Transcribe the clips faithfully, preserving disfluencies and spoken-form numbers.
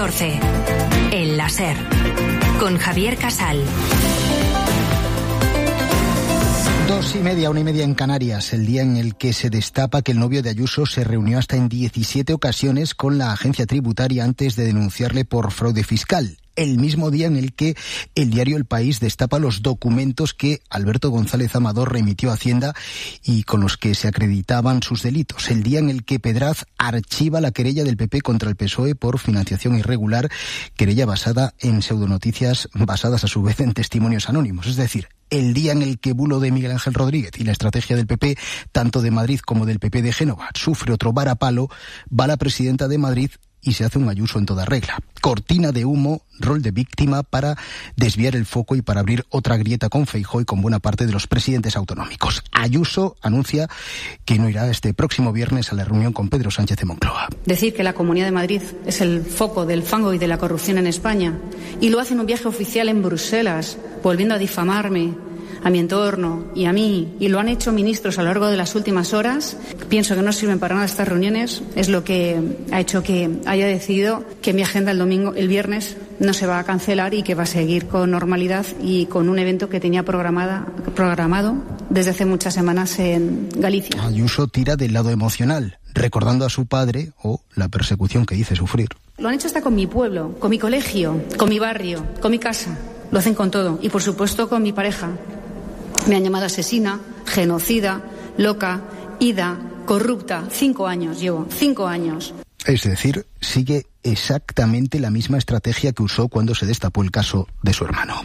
catorce. El láser. Con Javier Casal. Dos y media, una y media en Canarias, el día en el que se destapa que el novio de Ayuso se reunió hasta en diecisiete ocasiones con la agencia tributaria antes de denunciarle por fraude fiscal. El mismo día en el que el diario El País destapa los documentos que Alberto González Amador remitió a Hacienda y con los que se acreditaban sus delitos. El día en el que Pedraz archiva la querella del P P contra el P S O E por financiación irregular, querella basada en pseudonoticias basadas a su vez en testimonios anónimos. Es decir, el día en el que bulo de Miguel Ángel Rodríguez y la estrategia del P P, tanto de Madrid como del P P de Génova, sufre otro varapalo, va la presidenta de Madrid y se hace un Ayuso en toda regla. Cortina de humo, rol de víctima para desviar el foco y para abrir otra grieta con Feijóo y con buena parte de los presidentes autonómicos. Ayuso anuncia que no irá este próximo viernes a la reunión con Pedro Sánchez de Moncloa. Decir que la Comunidad de Madrid es el foco del fango y de la corrupción en España, y lo hace en un viaje oficial en Bruselas, volviendo a difamarme, a mi entorno y a mí, y lo han hecho ministros a lo largo de las últimas horas. Pienso que no sirven para nada estas reuniones. Es lo que ha hecho que haya decidido que mi agenda el domingo, el viernes, no se va a cancelar y que va a seguir con normalidad y con un evento que tenía programada, programado desde hace muchas semanas en Galicia. Ayuso tira del lado emocional, recordando a su padre o la persecución que dice sufrir. Lo han hecho hasta con mi pueblo, con mi colegio, con mi barrio, con mi casa. Lo hacen con todo y, por supuesto, con mi pareja. Me han llamado asesina, genocida, loca, ida, corrupta. Cinco años llevo, cinco años. Es decir, sigue exactamente la misma estrategia que usó cuando se destapó el caso de su hermano.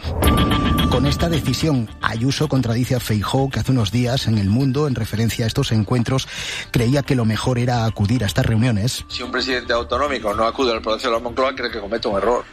Con esta decisión, Ayuso contradice a Feijóo, que hace unos días en El Mundo, en referencia a estos encuentros, creía que lo mejor era acudir a estas reuniones. Si un presidente autonómico no acude al Palacio de la Moncloa, cree que comete un error.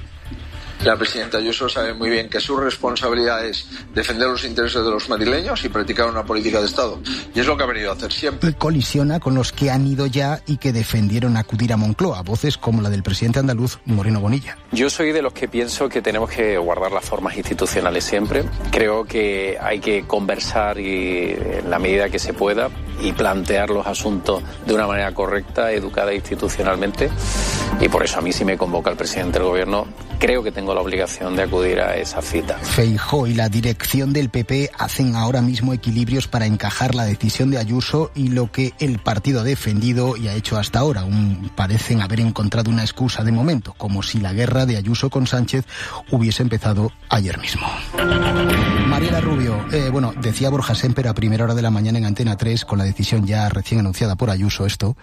La presidenta Ayuso sabe muy bien que su responsabilidad es defender los intereses de los madrileños y practicar una política de Estado. Y es lo que ha venido a hacer siempre. Y colisiona con los que han ido ya y que defendieron acudir a Moncloa, voces como la del presidente andaluz Moreno Bonilla. Yo soy de los que pienso que tenemos que guardar las formas institucionales siempre. Creo que hay que conversar y, en la medida que se pueda, y plantear los asuntos de una manera correcta, educada institucionalmente. Y por eso a mí, si me convoca el presidente del gobierno, creo que tengo la obligación de acudir a esa cita. Feijóo y la dirección del P P hacen ahora mismo equilibrios para encajar la decisión de Ayuso y lo que el partido ha defendido y ha hecho hasta ahora. Un, parecen haber encontrado una excusa de momento, como si la guerra de Ayuso con Sánchez hubiese empezado ayer mismo. Mariela Rubio, eh, bueno, decía Borja Semper a primera hora de la mañana en Antena tres, con la decisión ya recién anunciada por Ayuso, esto...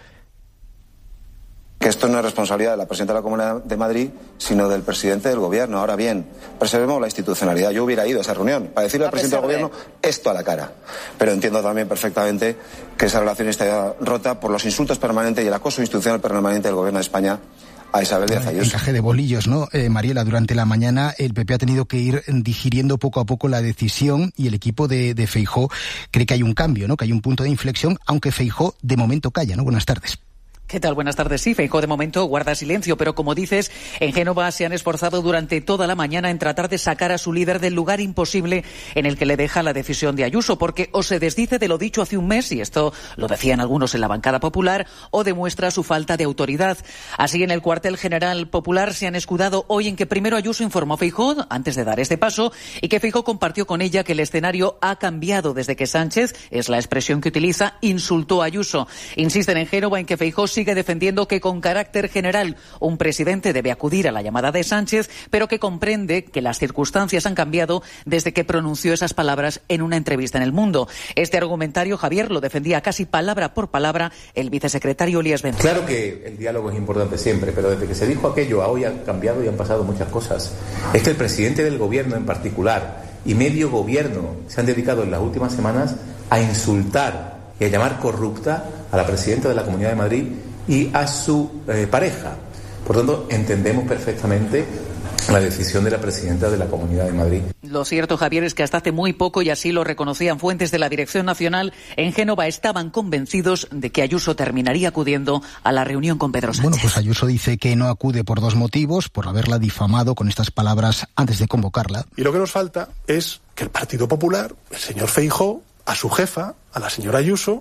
que esto no es responsabilidad de la presidenta de la Comunidad de Madrid, sino del presidente del gobierno. Ahora bien, preservemos la institucionalidad. Yo hubiera ido a esa reunión para decirle al presidente del gobierno esto a la cara. Pero entiendo también perfectamente que esa relación está rota por los insultos permanentes y el acoso institucional permanente del gobierno de España a Isabel Díaz Ayuso. Encaje de bolillos, ¿no? Eh, Mariela, durante la mañana el P P ha tenido que ir digiriendo poco a poco la decisión y el equipo de, de Feijóo cree que hay un cambio, ¿no? Que hay un punto de inflexión, aunque Feijóo de momento calla, ¿no? Buenas tardes. ¿Qué tal? Buenas tardes. Sí, Feijóo de momento guarda silencio, pero como dices, en Génova se han esforzado durante toda la mañana en tratar de sacar a su líder del lugar imposible en el que le deja la decisión de Ayuso, porque o se desdice de lo dicho hace un mes, y esto lo decían algunos en la bancada popular, o demuestra su falta de autoridad. Así, en el cuartel general popular se han escudado hoy en que primero Ayuso informó a Feijóo antes de dar este paso y que Feijóo compartió con ella que el escenario ha cambiado desde que Sánchez, es la expresión que utiliza, insultó a Ayuso. Insisten en Génova en que Feijóo sigue defendiendo que con carácter general un presidente debe acudir a la llamada de Sánchez, pero que comprende que las circunstancias han cambiado desde que pronunció esas palabras en una entrevista en El Mundo. Este argumentario, Javier, lo defendía casi palabra por palabra el vicesecretario Elías Benzo. Claro que el diálogo es importante siempre, pero desde que se dijo aquello a hoy han cambiado y han pasado muchas cosas. Es que el presidente del gobierno en particular y medio gobierno se han dedicado en las últimas semanas a insultar y a llamar corrupta a la presidenta de la Comunidad de Madrid y a su eh, pareja. Por tanto, entendemos perfectamente la decisión de la presidenta de la Comunidad de Madrid. Lo cierto, Javier, es que hasta hace muy poco, y así lo reconocían fuentes de la Dirección Nacional, en Génova estaban convencidos de que Ayuso terminaría acudiendo a la reunión con Pedro Sánchez. Bueno, pues Ayuso dice que no acude por dos motivos: por haberla difamado con estas palabras antes de convocarla. Y lo que nos falta es que el Partido Popular, el señor Feijóo, a su jefa, a la señora Ayuso,